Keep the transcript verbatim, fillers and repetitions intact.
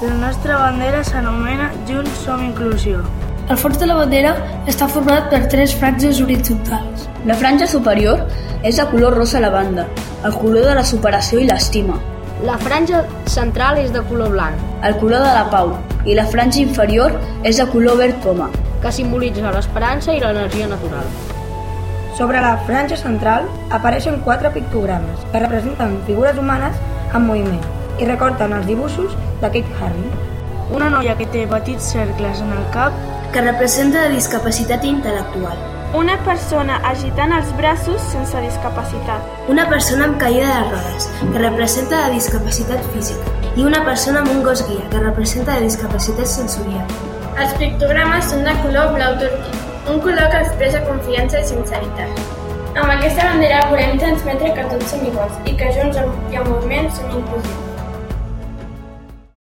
La nostra bandera s'anomena Junts Som Inclusió. El fons de la bandera està format per tres franges horitzontals. La franja superior és de color rosa lavanda, el color de la superació i l'estima. La franja central és de color blanc, el color de la pau, i la franja inferior és de color verd poma, que simbolitza l'esperança i l'energia natural. Sobre la franja central apareixen quatre pictogrames que representen figures humanes en moviment i recorden els dibuixos de Kate Harry. Una noia que té petits cercles en el cap que representa la discapacitat intel·lectual. Una persona agitant els braços sense discapacitat. Una persona amb caïda de rodes, que representa la discapacitat física. I una persona amb un gos guia, que representa la discapacitat sensorial. Els pictogrames són de color blau turquí, un color que expressa confiança i sinceritat. Amb aquesta bandera volem transmetre que tots som iguals i que junts i en moviment som inclusius.